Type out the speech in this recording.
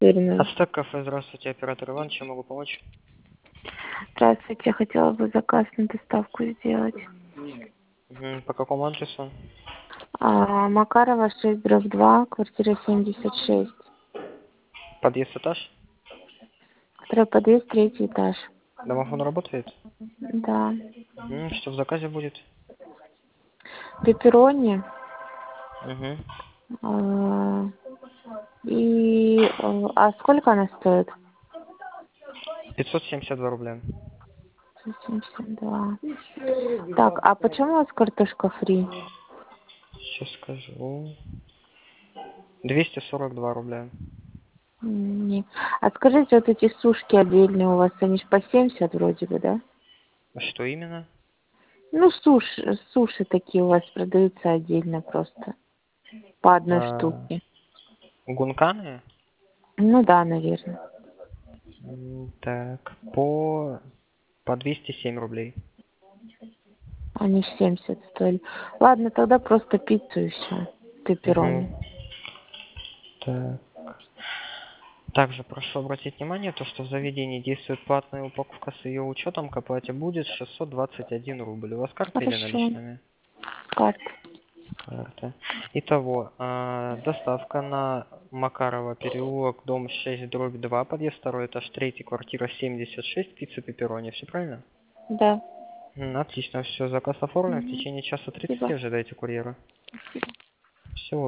Сырную. Ацтек кафе, здравствуйте, оператор Иван, чем могу помочь? Здравствуйте, я хотела бы заказ на доставку сделать. По какому адресу? Макарова 6/2, квартира 76. Подъезд, этаж? Второй подъезд, третий этаж. Домофон работает? Да. Что в заказе будет? Пепперони. Угу. а, сколько она стоит? 572 рубля. 172. Так, а почему у вас картошка фри? Сейчас скажу. 242 рубля. Не. А скажите, вот эти сушки отдельные у вас, они ж по 70 вроде бы, да? Что именно? Ну, суши такие у вас продаются отдельно просто. По одной А, штуке. гунканы? Ну да, наверное. Так, по 207 рублей. Они ж 70 стоили. Ладно, тогда просто пиццу и все. Угу. Пепперони. Так. Также прошу обратить внимание, то, что в заведении действует платная упаковка с ее учетом, к оплате будет 621 рубль. У вас карта или Хорошо. наличными? Карта. Карта. Итого, доставка на Макарова, переулок, дом 6/2, подъезд 2, этаж 3, квартира 76, пицца пепперони. Все правильно? Да. Отлично, все, заказ оформлен. В Угу. течение часа 30 Спасибо. ожидайте курьера. Всего